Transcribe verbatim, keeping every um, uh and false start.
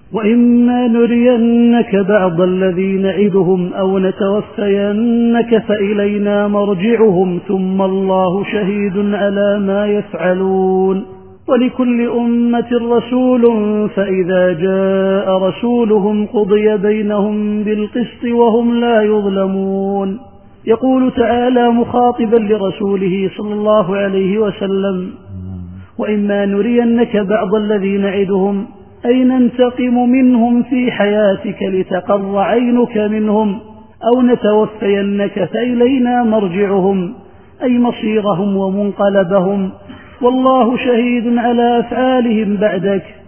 وإما نرينك بعض الذي نعدهم أو نتوفينك فإلينا مرجعهم ثم الله شهيد على ما يفعلون ولكل أمة رسول فإذا جاء رسولهم قضي بينهم بالقسط وهم لا يظلمون. يقول تعالى مخاطبا لرسوله صلى الله عليه وسلم: وإما نرينك بعض الذي نعدهم أي ننتقم منهم في حياتك لتقر عينك منهم أو نتوفينك فإلينا مرجعهم أي مصيرهم ومنقلبهم والله شهيد على أفعالهم بعدك